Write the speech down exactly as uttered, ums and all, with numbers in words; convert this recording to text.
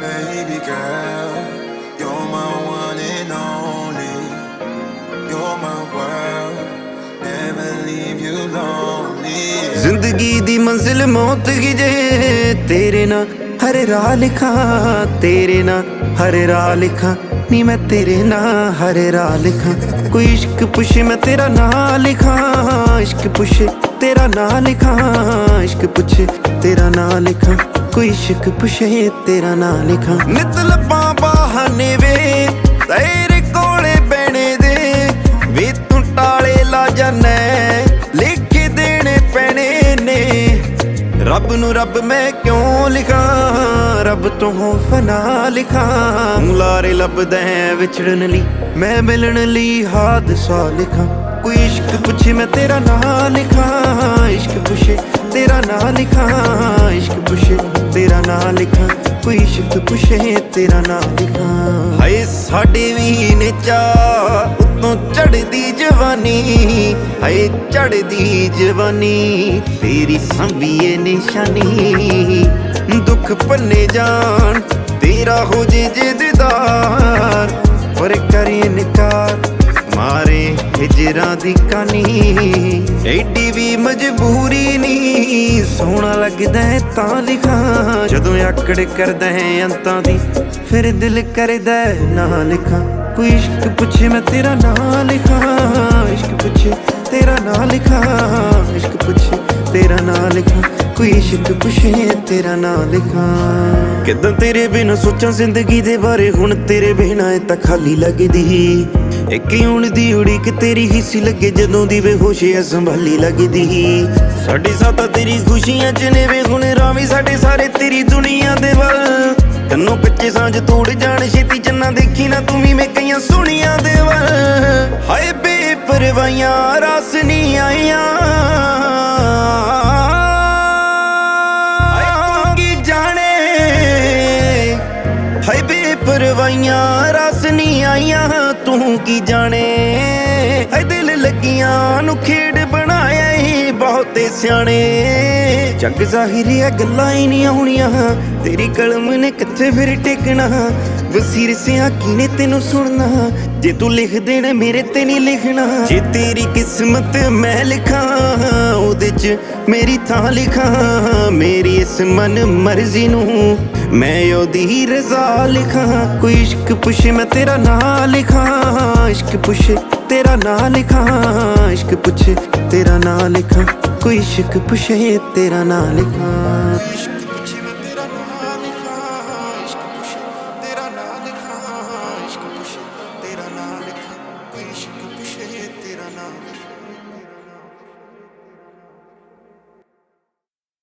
Baby girl, you're my one and only. You're my world, never leave you lonely. जिंदगी दी मंजिल मौत की जे तेरे ना हर राह लिखा, तेरे ना हर राह लिखा, नी मैं तेरे ना हर राह लिखा। कोई इश्क पुछे मैं तेरा ना लिखा, इश्क पुछे तेरा ना लिखा, इश्क पुछे तेरा ना लिखा, कोई इश्क पुछे तेरा ना लिखा। नित लब्बा बहाने वे तेरे कोले बैणे दे, वे तू टाले ला जाने लिखे देने पैने ने। रब नू रब मैं क्यों लिखा, रब तो हो फना लिखा। लारे लभदा है विछड़न ली, मैं मिलन ली हादसा लिखा। कोई इश्क पुछे मैं तेरा ना लिखा, इश्क पुछे तेरा ना लिखा, इश्क पुछे तेरा ना लिखा, कोई इश्क पुछे तेरा ना लिखा। हाय साडे वी ने चा उत्तों चढ़दी जवानी, हाय चढ़दी जवानी तेरी संभीए निशानी। दुख भन्ने जान तेरा हो जे जे दीदार, पर करे इनकार मारे हिजरां दी कानी। एडी भी मजबूरी नी, सोहना लगदा है तां लिखा। जदों आकड़ करदा है अंतां दी, फिर दिल करदा है ना लिखा। कोई इश्क पुछे मैं तेरा ना लिखा, इश्क पुछे तेरा ना लिखा, इश्क पुछे तेरा ना लिखा, कोई इश्क पुछे तेरा ना लिखा। किदां तेरे बिना सोचां जिंदगी दे बारे, हुण तेरे बिना ए तां खाली लगदी। एक हुण दी उड़ीक तेरी हिस्सी लगे, जदों दी बेहोशिया संभाली लगदी। साडी साता तेरी खुशियां च ने वे, हुण रावी साडे सारे तेरी दुनिया दे वल। कन्नों कच्चे सांझ तोड़ जान छेती चन्ना, देखी ना तू भी मैं कईयां सोहणियां दे वल। हाय बेपरवाहियां रास नी आईयां, हाय बेपरवाहियां रास नी आईयां, तू की जाने। हाय दिल लगियां नू खेड बनाया ही बहुते सियाणे। जग ज़ाहिरी है गल्लां ही नहीं आउणियां, तेरी कलम ने कित्थे फिर टेकना। वसीर सियां किने तेनू सुनना, जे तू लिख देना मेरे ते नहीं लिखना। जे तेरी किस्मत मैं लिखा, ओहदे च मेरी थां लिखा। मेरी इस मन मर्जी नू मैं ओहदी रज़ा लिखा। कोई इश्क पुछे मैं तेरा ना लिखा, इश्क पुछे तेरा ना लिखा, इश्क पुछे तेरा ना लिखा, कोई इश्क पुछे तेरा ना लिखा। इश्क पुछे मैं तेरा ना लिखा, इश्क पुछे तेरा ना लिखा, इश्क पुछे तेरा ना लिखा, कोई इश्क पुछे तेरा ना लिखा।